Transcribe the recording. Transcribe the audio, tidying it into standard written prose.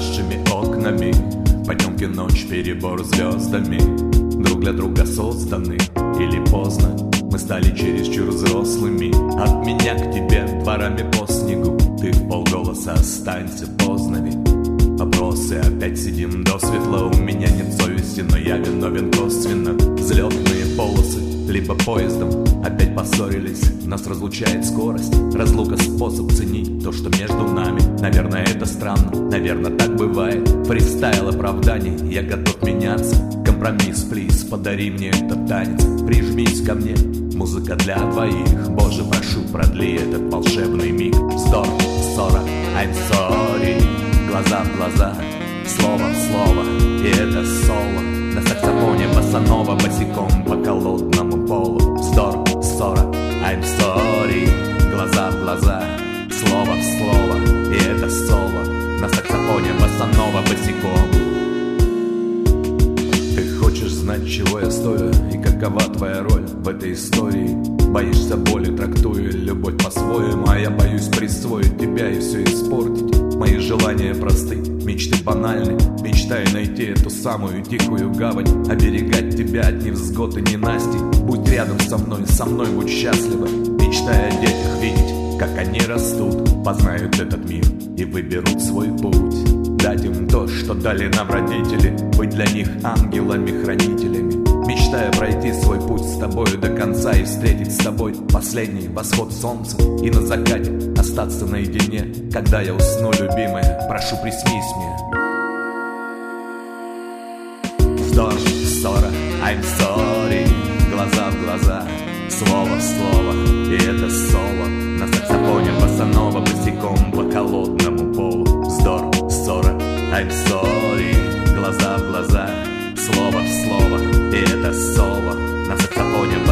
нашими окнами. Потемки ночь, перебор звездами, друг для друга созданы. Или поздно мы стали чересчур взрослыми. От меня к тебе дворами по снегу, ты вполголоса останься поздно ведь. Вопросы, опять сидим до светла. У меня нет совести, но я виновен косвенно. Взлетные полосы, либо поездом опять поссорились. Нас разлучает скорость, разлука способ ценить то, что между нами. Наверное, это странно, наверное, так бывает. Фристайл оправданий, я готов меняться. Компромисс, плиз, подари мне этот танец. Прижмись ко мне, музыка для двоих. Боже, прошу, продли этот волшебный миг. Вздор, ссора, I'm sorry. Глаза в глаза, слово в слово, и это соло. На саксофоне босанова, босиком по холодному полу. Вздор, ссора, I'm sorry. Глаза в глаза, слово в слово, и это соло. На саксофоне босанова, босиком. Ты хочешь знать, чего я стою, и какова твоя роль в этой истории? Боишься боли, трактую любовь по-своему, а я боюсь присвоить тебя и все испортить. Мои желания просты, мечты банальны. Мечтаю найти эту самую тихую гавань, оберегать тебя от невзгод и ненастий. Будь рядом со мной будь счастлива. Мечтая о детях, видеть, как они растут, познают этот мир и выберут свой путь. Дать им то, что дали нам родители, быть для них ангелами-хранителями. Мечтая пройти свой путь с тобою до конца и встретить с тобой последний восход солнца. И на закате остаться наедине, когда я усну, любимая, прошу, приснись мне. Вздор, ссора, I'm sorry. Глаза в глаза, слово в слово, и это соло. На саксофоне босанова, босиком по холодному полу. Вздор, ссора, I'm sorry. Глаза в глаза, слово в слово, и это соло. На саксофоне